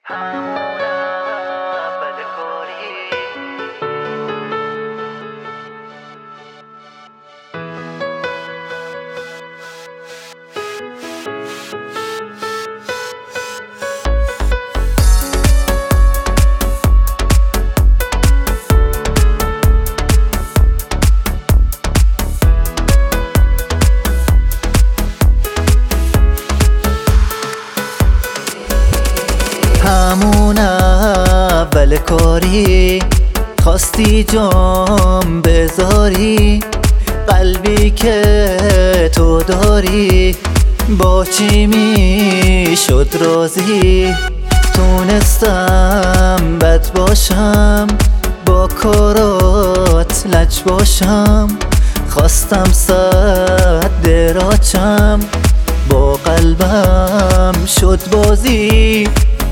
همون اول کاری همون اول کاری خواستی جام بذاری، قلبی که تو داری با چی می شد راضی؟ تونستم بد باشم، با کارات لج باشم، خواستم صد دراچم، با قلبم شد بازی.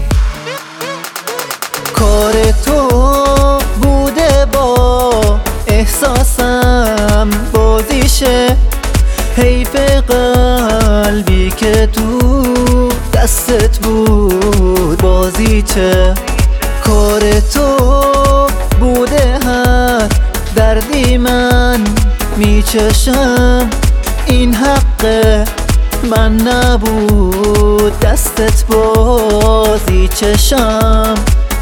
کار تو بوده با احساسم بازیشه، حیف قلبی که تو دستت بود بازیچه. کار تو بوده هر دردی من میچشم، این حق من نبود دستت بازی چشم.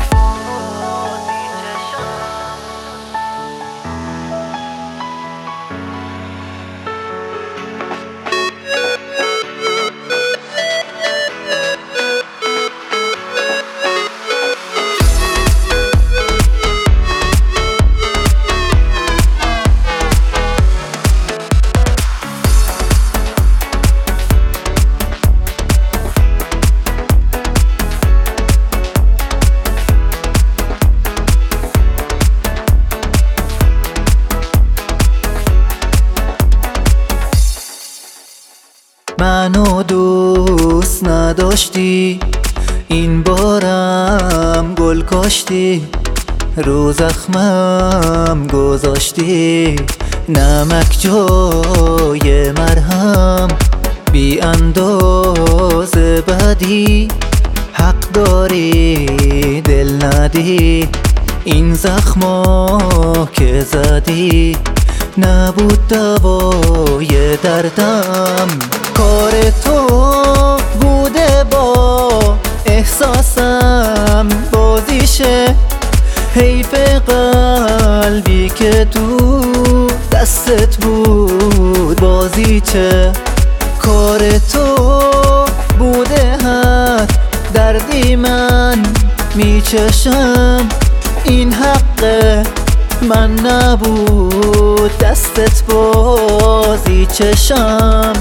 منو دوست نداشتی، این بارم گل کاشتی، رو زخمم گذاشتی نمک جای مرهم، بی اندازه بدی، حق داری دل ندی، این زخما که زدی نبود دوای دردم. کار تو بوده با احساسم بازیشه، حیف قلبی که تو دستت بود بازیچه. کار تو بوده هر دردی من میچشم، این حق من نبود دستت بازی چشم.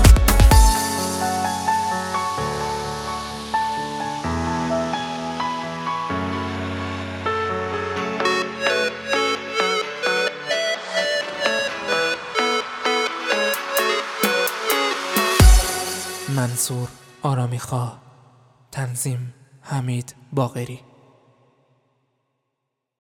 منصور آرامیخواه، تنظیم حمید باقری.